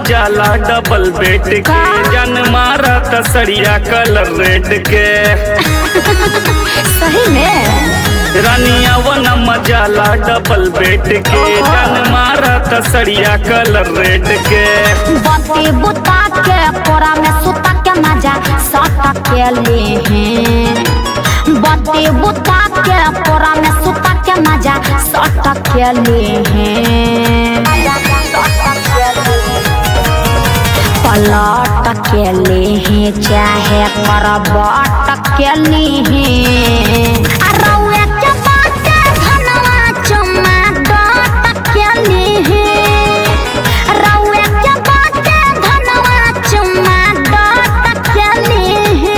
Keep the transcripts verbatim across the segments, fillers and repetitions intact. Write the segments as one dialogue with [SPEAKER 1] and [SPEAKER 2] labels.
[SPEAKER 1] जाला double bed के जन मारा तसरिया कलर रेड के
[SPEAKER 2] सही में
[SPEAKER 1] रानिया वन मजाला डबल बेड के जन मारा तसरिया कलर रेड के
[SPEAKER 2] बत्ती बुता के कोरा में सुता के मजा सट के लिए हैं बत्ती बुता के कोरा में सुता के मजा सट के लिए हैं पलट के लिए चाहे करबट के लिए अरौए के बाटे धनवा चुम्मा डट के लिए रौए के बाटे धनवा चुम्मा डट के लिए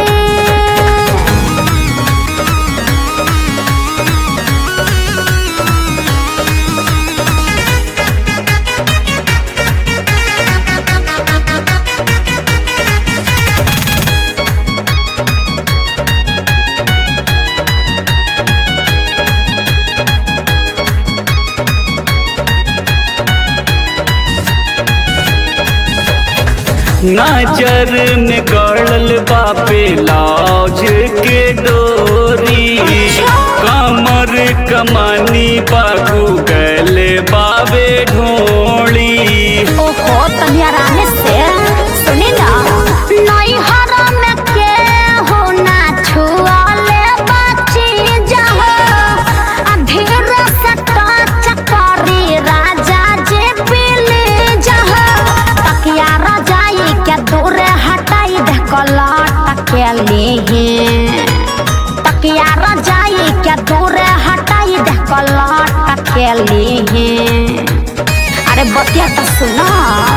[SPEAKER 1] नजर में गड़ल बापे लाज के डोरी कमर कमानी बागू गले बाबे ढोली
[SPEAKER 2] ओहो तनिया राने से सुनी ना नई हरा में के हो ना छुआले बच्ची जहो अधीर से टच करी राजा जे पीले जहो तकिया रजाई के दूर हटाई दे कलट के लिए तकिया रजाई के दूर हटाई दे कलट के लिए अरे बतिया तो सुना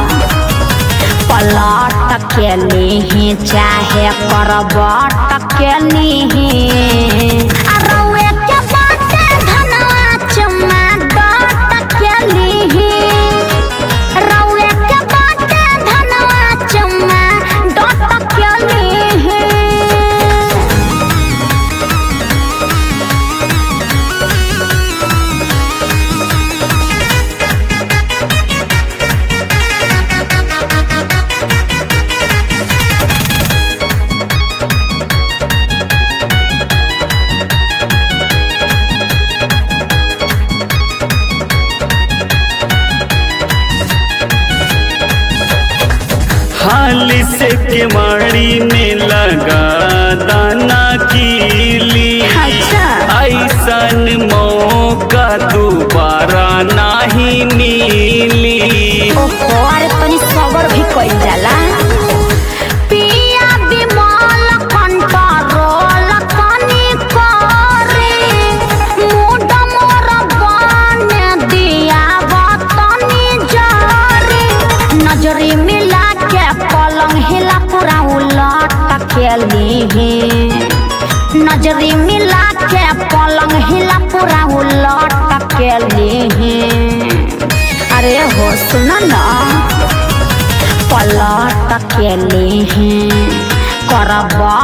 [SPEAKER 2] पलट के लिए चाहे करबट के लिए अरौए के बाटे धनवा चुम्मा डट के लिए रौए के बाटे धनवा चुम्मा डट के लिए
[SPEAKER 1] हाल से केवाड़ी में लगा दाना कीली ऐसन मौका दोबारा नहीं मिली
[SPEAKER 2] ओहो अरे तनी सबर भी कइल जाला पिया बिमल कंट्रोल तनी करे मूड मोर बन दिया तनी जरे नजरी मिला के पलंग हिला पूरा उलट के लिए नजरी मिला के पलंग हिला पूरा उलट के लिए अरे हो सुना ना पलट के लिए करबा